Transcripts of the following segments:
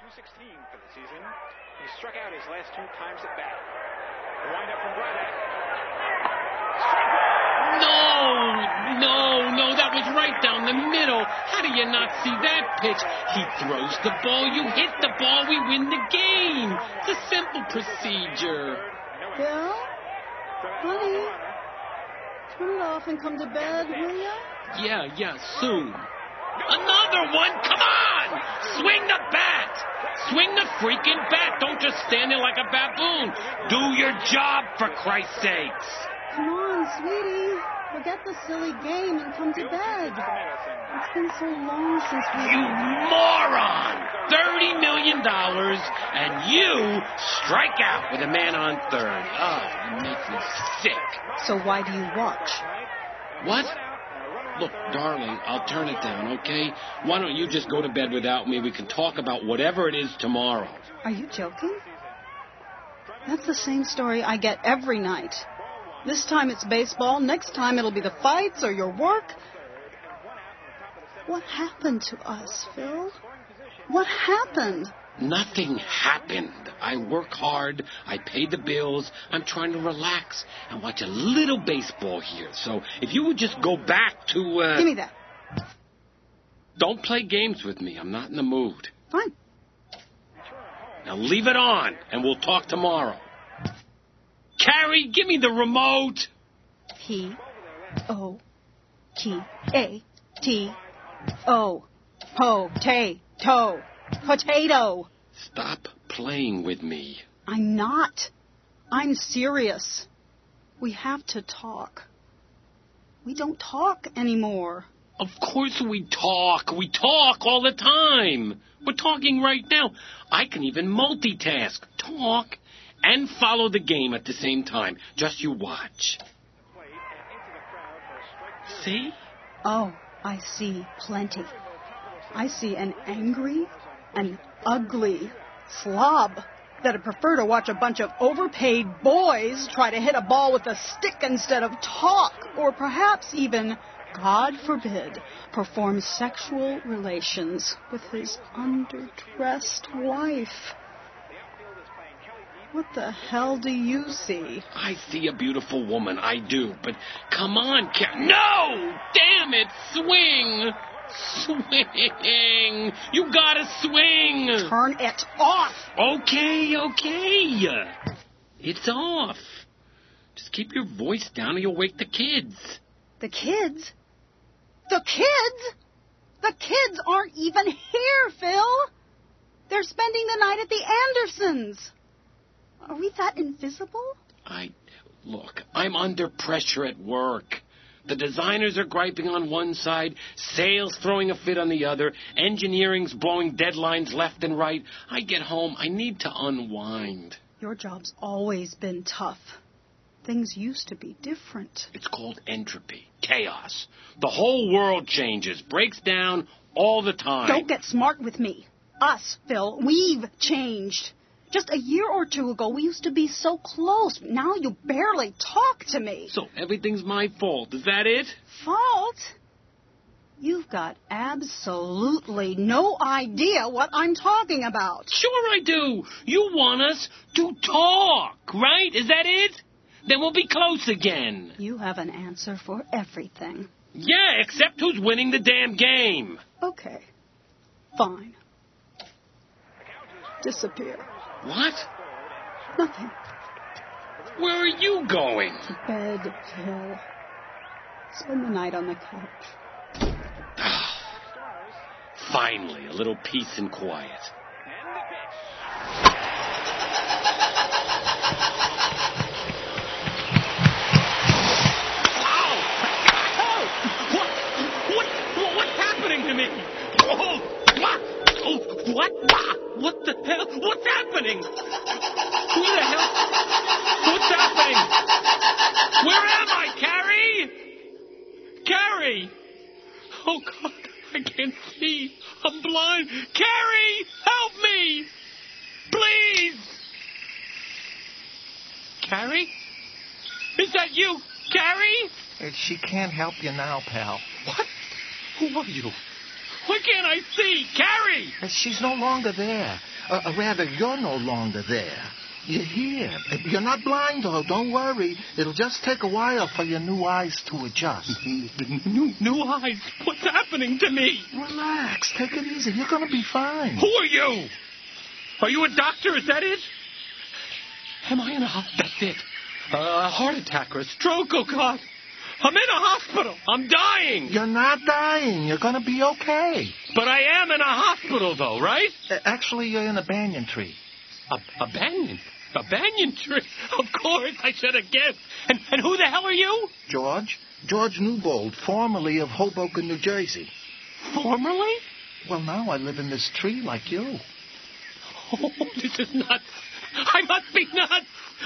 .216 for the season. He struck out his last 2 times at bat. The windup from Braddock. No, that was right down the middle. How do you not see that pitch? He throws the ball, you hit the ball, we win the game. It's a simple procedure. Bill? Honey? Turn it off and come to bed, will ya? Yeah, soon. Another one, come on! Swing the bat! Swing the freaking bat! Don't just stand there like a baboon. Do your job, for Christ's sakes. Come on, sweetie. Forget the silly game and come to bed. It's been so long since we... You moron! $30 million, and you strike out with a man on third. Oh, you make me sick. So why do you watch? What? Look, darling, I'll turn it down, okay? Why don't you just go to bed without me? We can talk about whatever it is tomorrow. Are you joking? That's the same story I get every night. This time it's baseball. Next time it'll be the fights or your work. What happened to us, Phil? What happened? Nothing happened. I work hard. I pay the bills. I'm trying to relax and watch a little baseball here. So if you would just go back to... Give me that. Don't play games with me. I'm not in the mood. Fine. Now leave it on, and we'll talk tomorrow. Carrie, give me the remote. P-O-T-A-T-O. Po-tay-to. Potato. Stop playing with me. I'm not. I'm serious. We have to talk. We don't talk anymore. Of course we talk. We talk all the time. We're talking right now. I can even multitask. Talk and follow the game at the same time. Just you watch. See? Oh, I see plenty. I see an angry, an ugly slob that'd prefer to watch a bunch of overpaid boys try to hit a ball with a stick instead of talk, or perhaps even, God forbid, perform sexual relations with his underdressed wife. What the hell do you see? I see a beautiful woman, I do, but come on, No! Damn it, swing! Swing! You gotta swing! Turn it off! Okay. It's off. Just keep your voice down or you'll wake the kids. The kids? The kids? The kids aren't even here, Phil! They're spending the night at the Andersons. Are we that invisible? Look, I'm under pressure at work. The designers are griping on one side, sales throwing a fit on the other, engineering's blowing deadlines left and right. I get home, I need to unwind. Your job's always been tough. Things used to be different. It's called entropy, chaos. The whole world changes, breaks down all the time. Don't get smart with me. Us, Phil, we've changed. Just a year or two ago, we used to be so close. Now you barely talk to me. So everything's my fault. Is that it? Fault? You've got absolutely no idea what I'm talking about. Sure I do. You want us to talk, right? Is that it? Then we'll be close again. You have an answer for everything. Yeah, except who's winning the damn game. Okay. Fine. Disappear. What? Nothing. Where are you going? To bed, Phil. Spend the night on the couch. Finally, a little peace and quiet. What's happening to me? What? What the hell? What's happening? Where the hell? What's happening? Where am I, Carrie? Carrie! Oh, God, I can't see. I'm blind. Carrie, help me! Please! Carrie? Is that you, Carrie? She can't help you now, pal. What? Who are you? Why can't I see? Carrie! She's no longer there. Rather, you're no longer there. You're here. You're not blind, though. Don't worry. It'll just take a while for your new eyes to adjust. New eyes? What's happening to me? Relax. Take it easy. You're going to be fine. Who are you? Are you a doctor? Is that it? Am I in a hospital? That's it. A heart attack or a stroke? Oh, God. I'm in a hospital. I'm dying. You're not dying. You're going to be okay. But I am in a hospital, though, right? Actually, you're in a banyan tree. A banyan? A banyan tree? Of course, I should have guessed. And who the hell are you? George Newbold, formerly of Hoboken, New Jersey. Formerly? Well, now I live in this tree like you. Oh, this is nuts. I must be nuts.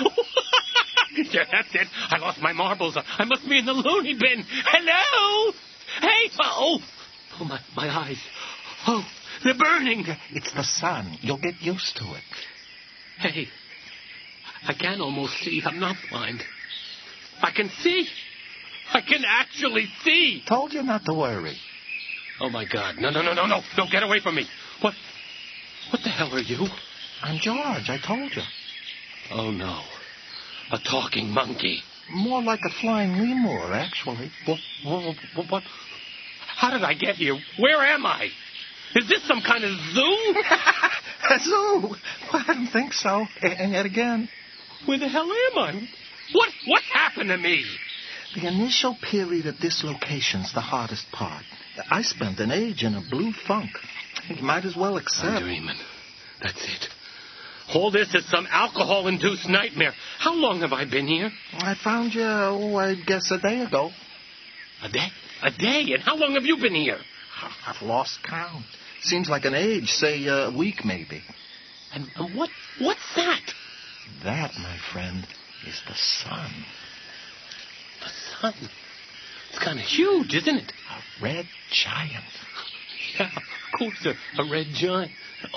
Yeah, that's it. I lost my marbles. I must be in the loony bin. Hello? Hey. Oh, my eyes. Oh, they're burning. It's the sun. You'll get used to it. Hey, I can almost see. I'm not blind. I can see. I can actually see. Told you not to worry. Oh, my God. No. No, get away from me. What the hell are you? I'm George. I told you. Oh, no. A talking monkey. More like a flying lemur, actually. What? How did I get here? Where am I? Is this some kind of zoo? A zoo? Well, I don't think so. And yet again. Where the hell am I? What happened to me? The initial period of dislocation's the hardest part. I spent an age in a blue funk. You might as well accept. I'm dreaming. That's it. All this is some alcohol-induced nightmare. How long have I been here? I found you, I guess, a day ago. A day? A day? And how long have you been here? I've lost count. Seems like an age, say a week maybe. And what's that? That, my friend, is the sun. The sun? It's kind of huge, isn't it? A red giant. Yeah, of course, a red giant.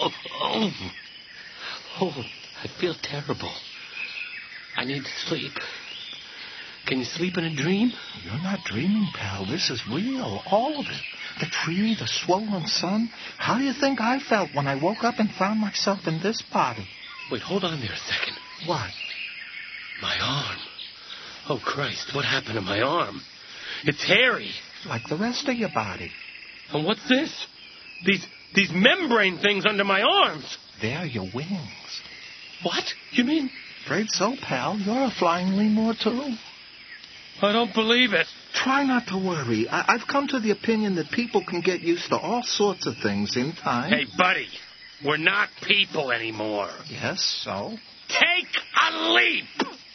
Oh, I feel terrible. I need to sleep. Can you sleep in a dream? You're not dreaming, pal. This is real, all of it. The tree, the swollen sun. How do you think I felt when I woke up and found myself in this body? Wait, hold on there a second. What? My arm. Oh, Christ, what happened to my arm? It's hairy. Like the rest of your body. And what's this? These membrane things under my arms. They're your wings. What? You mean? Afraid so, pal. You're a flying lemur, too. I don't believe it. Try not to worry. I've come to the opinion that people can get used to all sorts of things in time. Hey, buddy, we're not people anymore. Yes, so? Take a leap!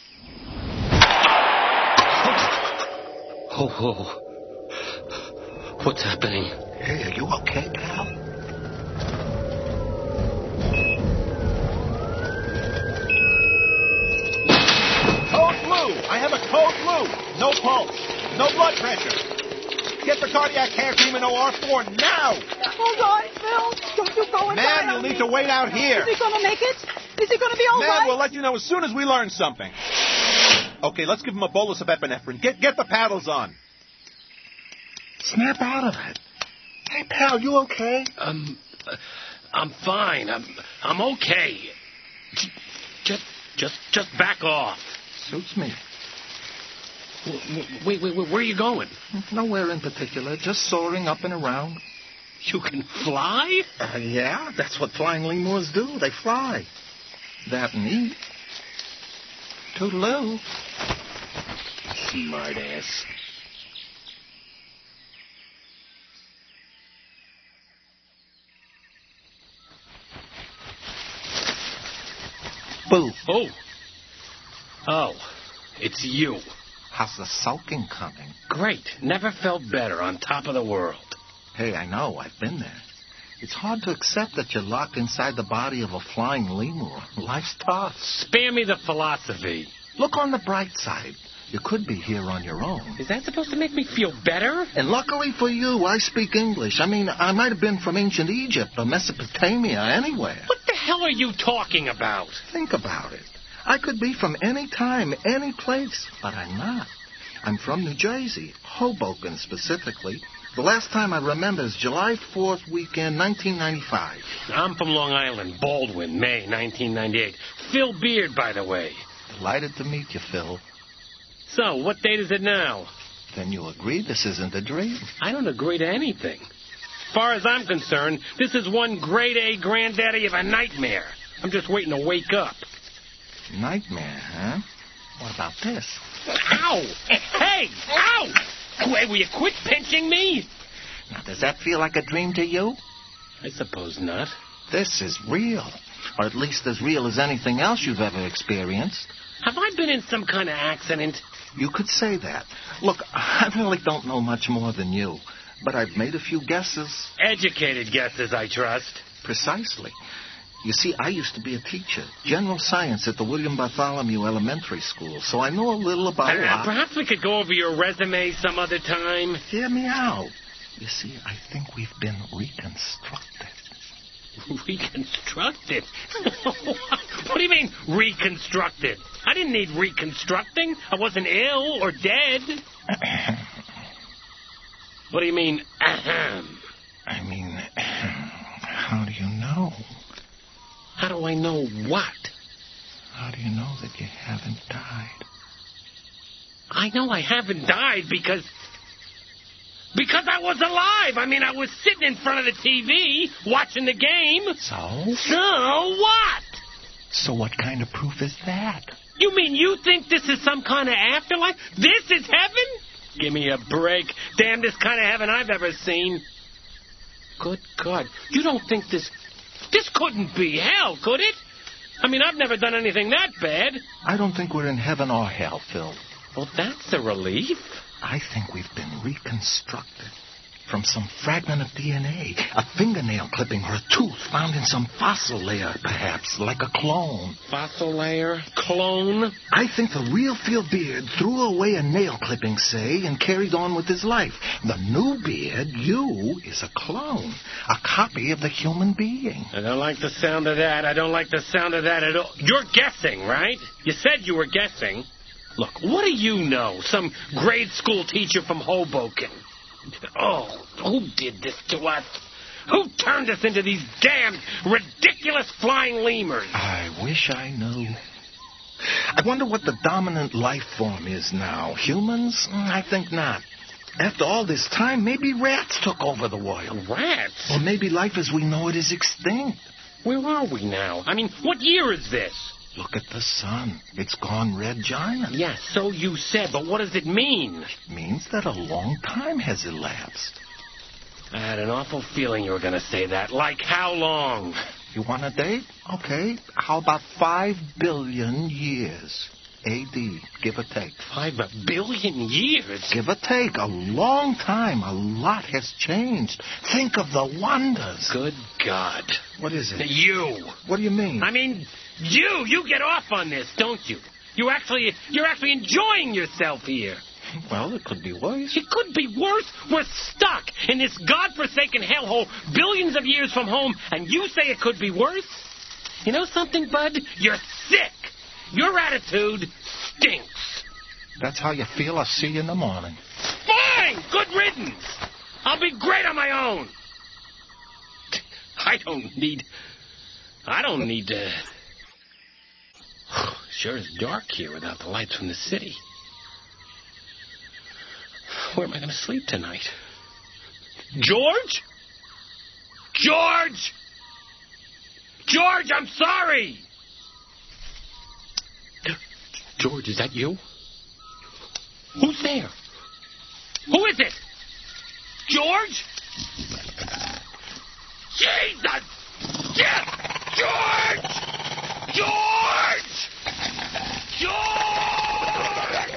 Oh. What's happening? Hey, are you okay, pal? Code blue. I have a code blue. No pulse. No blood pressure. Get the cardiac care team in OR4 now. Hold on, Phil. Don't you go and Man, you'll need to wait out here. Is he going to make it? Is he going to be all Man, right? we'll let you know as soon as we learn something. Okay, let's give him a bolus of epinephrine. Get the paddles on. Snap out of it. Hey, pal, you okay? I'm fine. I'm okay. Just back off. Suits me. Wait, where are you going? Nowhere in particular, just soaring up and around. You can fly? Yeah, that's what flying lemurs do. They fly. That and eat. Toodaloo. Smart ass. Boo. Oh, it's you. How's the sulking coming? Great. Never felt better, on top of the world. Hey, I know. I've been there. It's hard to accept that you're locked inside the body of a flying lemur. Life's tough. Spare me the philosophy. Look on the bright side. You could be here on your own. Is that supposed to make me feel better? And luckily for you, I speak English. I mean, I might have been from ancient Egypt or Mesopotamia, anywhere. What the hell are you talking about? Think about it. I could be from any time, any place, but I'm not. I'm from New Jersey, Hoboken specifically, The last time I remember is July 4th weekend, 1995. I'm from Long Island, Baldwin, May 1998. Phil Beard, by the way. Delighted to meet you, Phil. So, what date is it now? Then you agree this isn't a dream? I don't agree to anything. As far as I'm concerned, this is one grade A granddaddy of a nightmare. I'm just waiting to wake up. Nightmare, huh? What about this? Ow! Hey! Ow! Wait, will you quit pinching me? Now, does that feel like a dream to you? I suppose not. This is real. Or at least as real as anything else you've ever experienced. Have I been in some kind of accident? You could say that. Look, I really don't know much more than you, but I've made a few guesses. Educated guesses, I trust. Precisely. You see, I used to be a teacher, general science at the William Bartholomew Elementary School, so I know a little about it. Perhaps we could go over your resume some other time. Hear me out. You see, I think we've been reconstructed. Reconstructed? What do you mean, reconstructed? I didn't need reconstructing. I wasn't ill or dead. What do you mean, ahem? I mean, how do you know? How do I know what? How do you know that you haven't died? I know I haven't died because I was alive. I mean, I was sitting in front of the TV watching the game. So? So what? So what kind of proof is that? You mean you think this is some kind of afterlife? This is heaven? Give me a break. Damnedest kind of heaven I've ever seen. Good God. You don't think this couldn't be hell, could it? I mean, I've never done anything that bad. I don't think we're in heaven or hell, Phil. Well, that's a relief. I think we've been reconstructed from some fragment of DNA, a fingernail clipping or a tooth found in some fossil layer, perhaps, like a clone. Fossil layer? Clone? I think the real Phil Beard threw away a nail clipping, say, and carried on with his life. The new Beard, you, is a clone, a copy of the human being. I don't like the sound of that. I don't like the sound of that at all. You're guessing, right? You said you were guessing. Look, what do you know? Some grade school teacher from Hoboken. Oh, who did this to us? Who turned us into these damned, ridiculous flying lemurs? I wish I knew. I wonder what the dominant life form is now. Humans? I think not. After all this time, maybe rats took over the world. Rats? Or maybe life as we know it is extinct. Where are we now? I mean, what year is this? Look at the sun. It's gone red giant. Yes, so you said, but what does it mean? It means that a long time has elapsed. I had an awful feeling you were going to say that. Like how long? You want a date? Okay. How about 5 billion years? A.D., give or take. 5 billion years? Give or take. A long time. A lot has changed. Think of the wonders. Good God. What is it? You. What do you mean? I mean, you get off on this, don't you? You're actually enjoying yourself here. Well, it could be worse. It could be worse. We're stuck in this godforsaken hellhole billions of years from home, and you say it could be worse? You know something, Bud? You're sick. Your attitude stinks. That's how you feel? I'll see you in the morning. Fine! Good riddance. I'll be great on my own. I don't need to... Sure is dark here without the lights from the city. Where am I going to sleep tonight? George? George! George, I'm sorry! George, is that you? Who's there? Who is it? George? Jesus! Yes! George! George! George!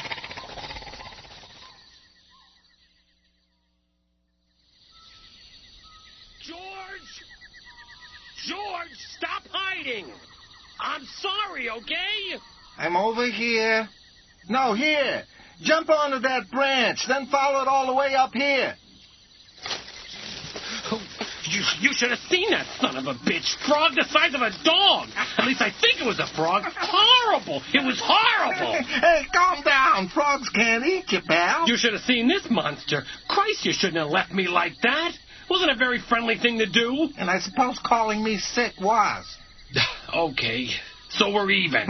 George! George, stop hiding! I'm sorry, okay? I'm over here. No, here. Jump onto that branch, then follow it all the way up here. You should have seen that son of a bitch. Frog the size of a dog. At least I think it was a frog. Horrible. It was horrible. Hey, calm down. Frogs can't eat you, pal. You should have seen this monster. Christ, you shouldn't have left me like that. Wasn't a very friendly thing to do. And I suppose calling me sick was. Okay, so we're even.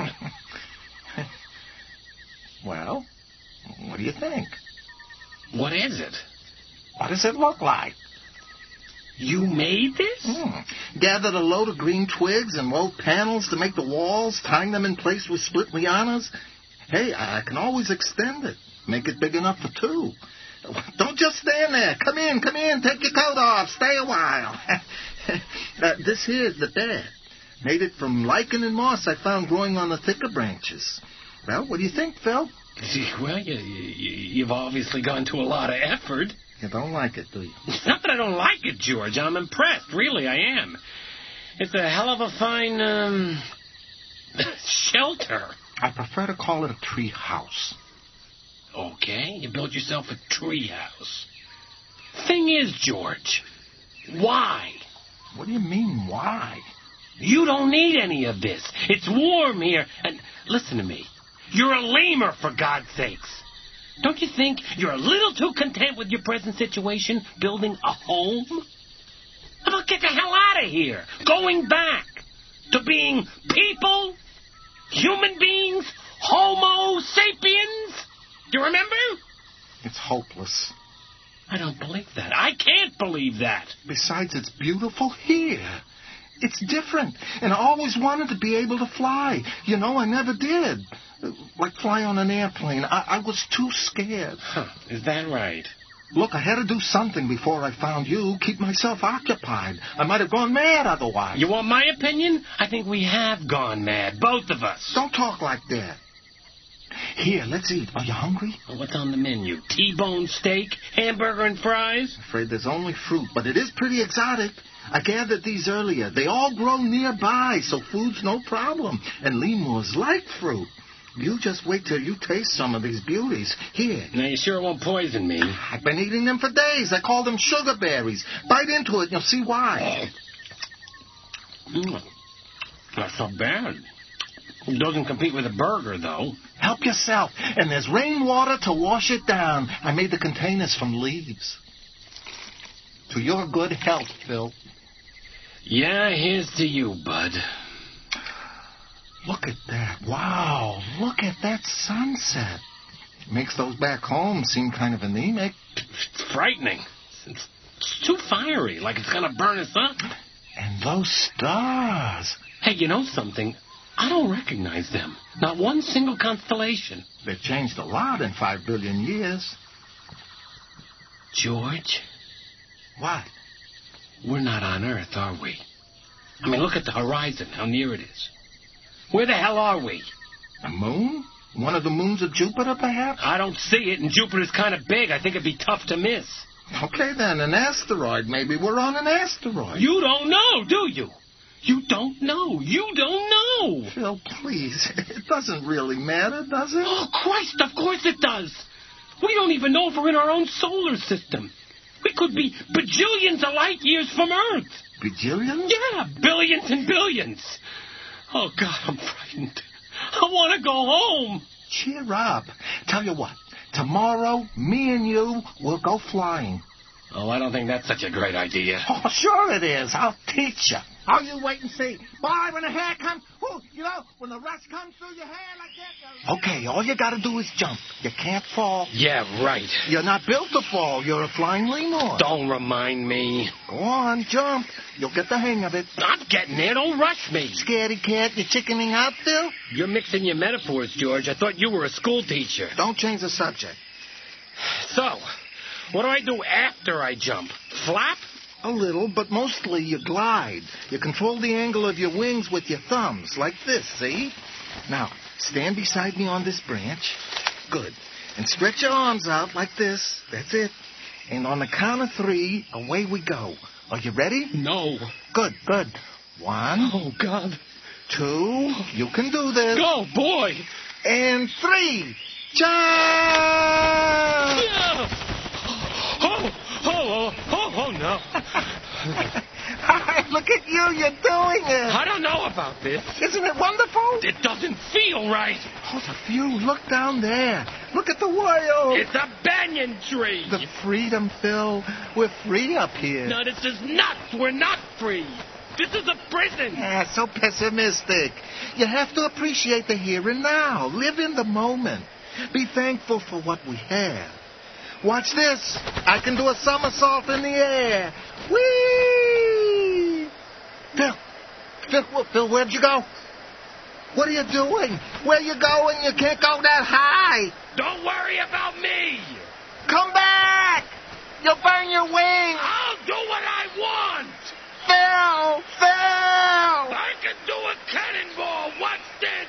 Well, what do you think? What is it? What does it look like? You made this? Gathered a load of green twigs and wove panels to make the walls, tying them in place with split lianas. Hey, I can always extend it. Make it big enough for two. Don't just stand there. Come in. Take your coat off. Stay a while. This here's the bed. Made it from lichen and moss I found growing on the thicker branches. Well, what do you think, Phil? Well, you've obviously gone to a lot of effort. You don't like it, do you? It's not that I don't like it, George. I'm impressed. Really, I am. It's a hell of a fine, shelter. I prefer to call it a tree house. Okay, you built yourself a tree house. Thing is, George, why? What do you mean, why? You don't need any of this. It's warm here. And listen to me. You're a lemur, for God's sakes. Don't you think you're a little too content with your present situation, building a home? How about get the hell out of here? Going back to being people, human beings, Homo sapiens? Do you remember? It's hopeless. I don't believe that. I can't believe that. Besides, it's beautiful here. It's different. And I always wanted to be able to fly. You know, I never did. Like fly on an airplane. I was too scared. Huh, is that right? Look, I had to do something before I found you. Keep myself occupied. I might have gone mad otherwise. You want my opinion? I think we have gone mad, both of us. Don't talk like that. Here, let's eat. Are you hungry? Well, what's on the menu? T-bone steak, hamburger and fries? Afraid there's only fruit, but it is pretty exotic. I gathered these earlier. They all grow nearby, so food's no problem. And lemurs like fruit. You just wait till you taste some of these beauties. Here. Now, you sure won't poison me? I've been eating them for days. I call them sugar berries. Bite into it and you'll see why. That's not bad. It doesn't compete with a burger, though. Help yourself. And there's rainwater to wash it down. I made the containers from leaves. To your good health, Phil. Yeah, here's to you, bud. Look at that. Wow, look at that sunset. Makes those back home seem kind of anemic. It's frightening. It's too fiery, like it's going to burn us up. And those stars. Hey, you know something? I don't recognize them. Not one single constellation. They've changed a lot in 5 billion years. George? What? We're not on Earth, are we? I mean, look at the horizon, how near it is. Where the hell are we? The moon? One of the moons of Jupiter, perhaps? I don't see it, and Jupiter's kind of big. I think it'd be tough to miss. Okay, then, an asteroid. Maybe we're on an asteroid. You don't know, do you? You don't know. You don't know. Phil, please. It doesn't really matter, does it? Oh, Christ, of course it does. We don't even know if we're in our own solar system. We could be bajillions of light years from Earth. Bajillions? Yeah, billions and billions. Oh, God, I'm frightened. I want to go home. Cheer up. Tell you what, tomorrow, me and you will go flying. Oh, I don't think that's such a great idea. Oh, sure it is. I'll teach you. Oh, you wait and see. Boy, when the hair comes, when the rust comes through your hair like that. Okay, all you got to do is jump. You can't fall. Yeah, right. You're not built to fall. You're a flying lemur. Don't remind me. Go on, jump. You'll get the hang of it. I'm getting there. Don't rush me. Scaredy cat, you chickening out, Phil? You're mixing your metaphors, George. I thought you were a school teacher. Don't change the subject. So, what do I do after I jump? Flap? A little, but mostly you glide. You control the angle of your wings with your thumbs, like this, see? Now, stand beside me on this branch. Good. And stretch your arms out like this. That's it. And on the count of 3, away we go. Are you ready? No. Good, good. 1. Oh, God. 2. You can do this. Go, boy. And 3. Jump! Yeah. Oh, no. Look at you, you're doing it. I don't know about this. Isn't it wonderful? It doesn't feel right. Oh, the view. Look down there. Look at the world. It's a banyan tree. The freedom, Phil. We're free up here. No, this is nuts. We're not free. This is a prison. Yeah, so pessimistic. You have to appreciate the here and now. Live in the moment. Be thankful for what we have. Watch this. I can do a somersault in the air. Whee! Phil, where'd you go? What are you doing? Where you going? You can't go that high. Don't worry about me. Come back. You'll burn your wings. I'll do what I want. Phil! I can do a cannonball. Watch this.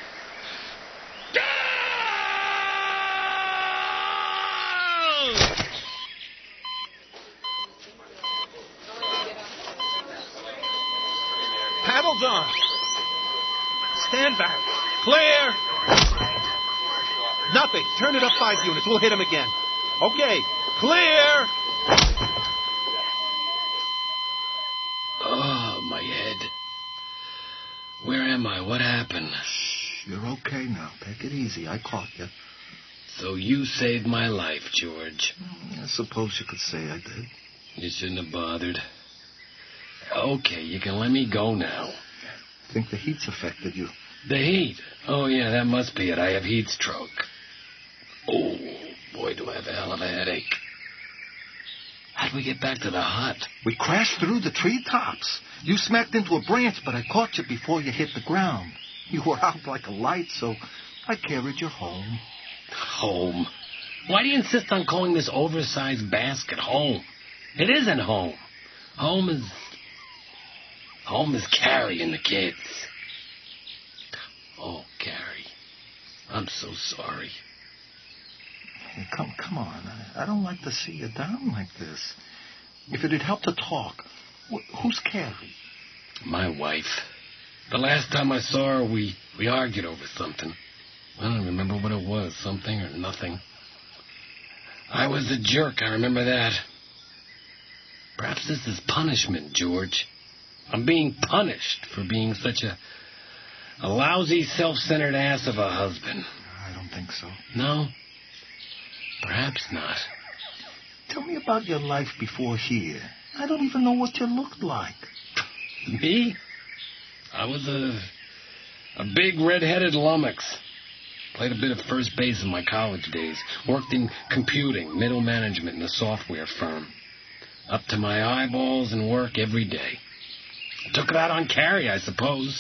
Paddles on. Stand back. Clear. Nothing. Turn it up 5 units. We'll hit him again. Okay. Clear. Oh, my head. Where am I? What happened? Shh, you're okay now. Take it easy. I caught you. So you saved my life, George. I suppose you could say I did. You shouldn't have bothered. Okay, you can let me go now. Think the heat's affected you. The heat? Oh, yeah, that must be it. I have heat stroke. Oh, boy, do I have a hell of a headache. How'd we get back to the hut? We crashed through the treetops. You smacked into a branch, but I caught you before you hit the ground. You were out like a light, so I carried you home. Home? Why do you insist on calling this oversized basket home? It isn't home. Home is Carrie and the kids. Oh, Carrie, I'm so sorry. Hey, come on. I don't like to see you down like this. If it'd help to talk, who's Carrie? My wife. The last time I saw her, we argued over something. I don't remember what it was, something or nothing. I was a jerk, I remember that. Perhaps this is punishment, George. I'm being punished for being such a lousy, self-centered ass of a husband. I don't think so. No? Perhaps not. Tell me about your life before here. I don't even know what you looked like. Me? I was a big red-headed lummox. Played a bit of first base in my college days. Worked in computing, middle management in a software firm. Up to my eyeballs in work every day. Took it out on Carrie, I suppose.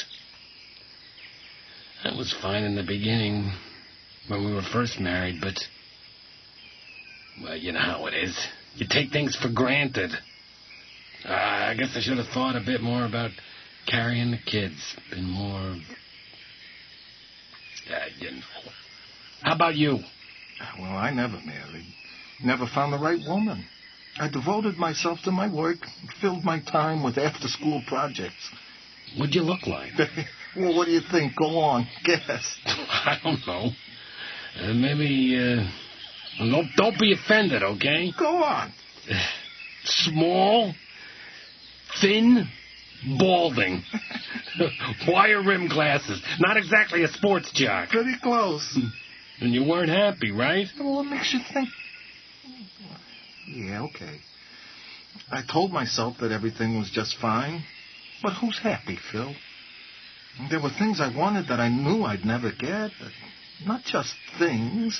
That was fine in the beginning, when we were first married, but... well, you know how it is. You take things for granted. I guess I should have thought a bit more about Carrie and the kids. Been more... you know. How about you? Well, I never married. Never found the right woman. I devoted myself to my work, filled my time with after-school projects. What'd you look like? Well, what do you think? Go on, guess. I don't know. Maybe, don't be offended, okay? Go on. Small, thin, balding. Wire rim glasses. Not exactly a sports jock. Pretty close. And you weren't happy, right? Well, what makes you think... Yeah, okay. I told myself that everything was just fine. But who's happy, Phil? There were things I wanted that I knew I'd never get. But not just things.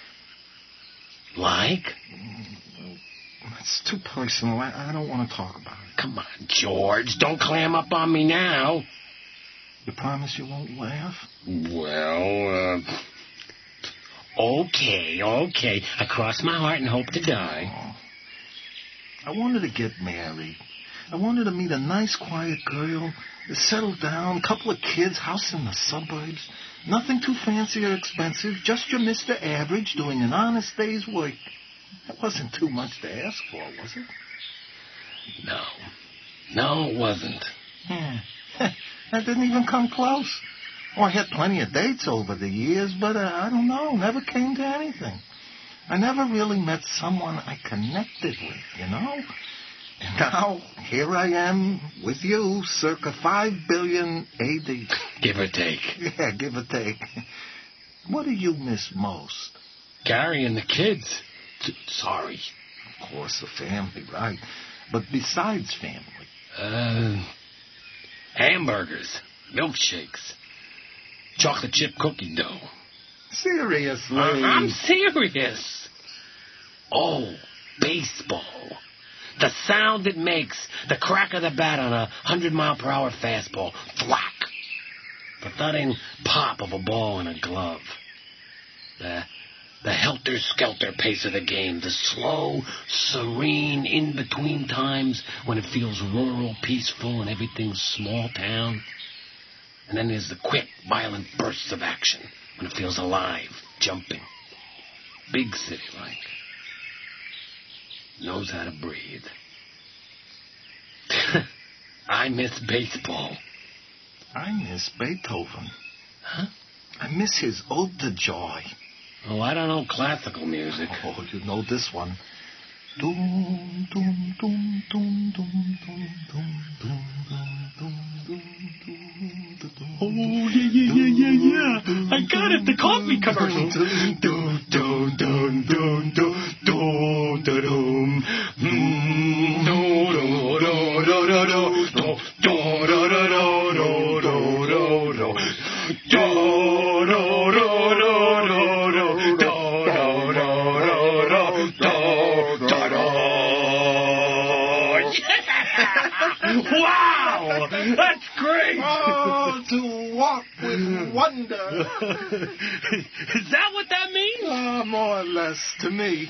Like? It's too personal. I don't want to talk about it. Come on, George. Don't clam up on me now. You promise you won't laugh? Well, okay. I cross my heart and hope to die. Oh. I wanted to get married. I wanted to meet a nice, quiet girl, settle down, couple of kids, house in the suburbs. Nothing too fancy or expensive, just your Mr. Average doing an honest day's work. That wasn't too much to ask for, was it? No, it wasn't. Yeah. That didn't even come close. Oh, I had plenty of dates over the years, but I don't know, never came to anything. I never really met someone I connected with, you know? And now, here I am with you, circa 5 billion AD. Give or take. Yeah, give or take. What do you miss most? Carrie and the kids. Sorry. Of course, the family, right? But besides family. Hamburgers, milkshakes, chocolate chip cookie dough. Seriously? I'm serious. Oh, baseball. The sound it makes, the crack of the bat on a 100-mile-per-hour fastball. Thwack. The thudding pop of a ball in a glove. The helter-skelter pace of the game. The slow, serene in-between times when it feels rural, peaceful, and everything's small town. And then there's the quick, violent bursts of action when it feels alive, jumping. Big city-like. Knows how to breathe. I miss baseball. I miss Beethoven. Huh? I miss his Ode to Joy. Oh, I don't know classical music. Oh, you know this one. Doom, doom, doom, doom, doom, doom, doom, doom, doom, doom, doom. Oh, yeah. I got it, the coffee commercial. Doom, doom, doom, doom, doom, doom, doom. Wow! That's great! Oh, to walk with wonder. Is that what that means? More or less to me.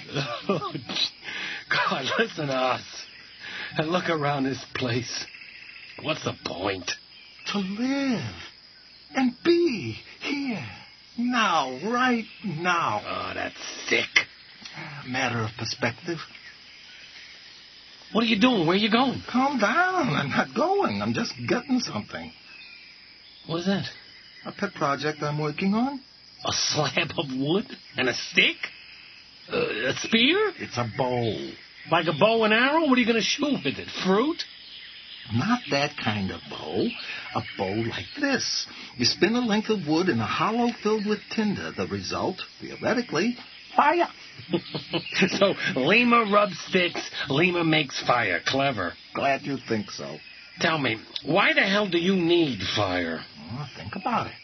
God, listen to us. And look around this place. What's the point? To live and be here. Now, right now. Oh, that's sick. Matter of perspective. What are you doing? Where are you going? Calm down. I'm not going. I'm just getting something. What is that? A pet project I'm working on. A slab of wood and a stick? A spear? It's a bow. Like a bow and arrow? What are you going to shoot with it? Fruit? Not that kind of bow. A bow like this. You spin a length of wood in a hollow filled with tinder. The result, theoretically, fire. So, Lima rubs sticks, Lima makes fire. Clever. Glad you think so. Tell me, why the hell do you need fire? Oh, think about it.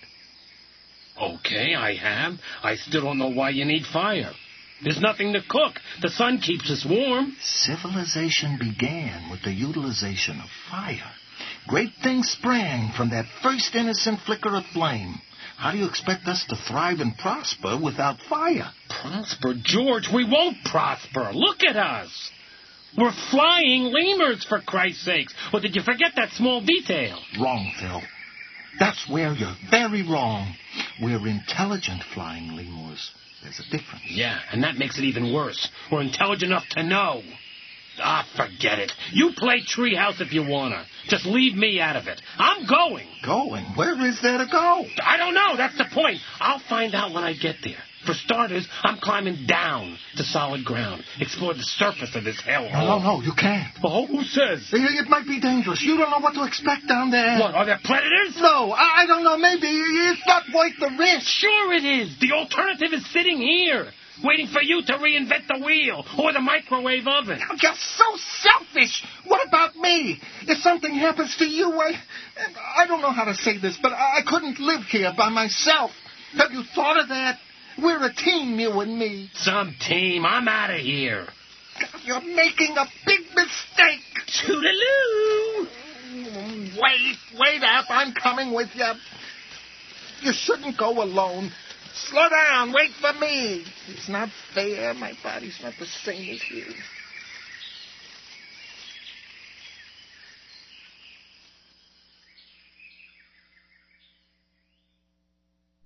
Okay, I have. I still don't know why you need fire. There's nothing to cook. The sun keeps us warm. Civilization began with the utilization of fire. Great things sprang from that first innocent flicker of flame. How do you expect us to thrive and prosper without fire? Prosper? George, we won't prosper. Look at us. We're flying lemurs, for Christ's sakes. Or did you forget that small detail? Wrong, Phil. That's where you're very wrong. We're intelligent flying lemurs. There's a difference. Yeah, and that makes it even worse. We're intelligent enough to know. Ah, forget it. You play treehouse if you wanna. Just leave me out of it. I'm going. Going? Where is there to go? I don't know. That's the point. I'll find out when I get there. For starters, I'm climbing down to solid ground. Explore the surface of this hellhole. No, you can't. Oh, who says? It might be dangerous. You don't know what to expect down there. What, are there predators? No, I don't know. Maybe it's not worth the risk. Sure it is. The alternative is sitting here, waiting for you to reinvent the wheel or the microwave oven. You're so selfish. What about me? If something happens to you, I don't know how to say this, but I couldn't live here by myself. Have you thought of that? We're a team, you and me. Some team. I'm out of here. You're making a big mistake. Toodaloo. Wait up. I'm coming with you. You shouldn't go alone. Slow down. Wait for me. It's not fair. My body's not the same as his.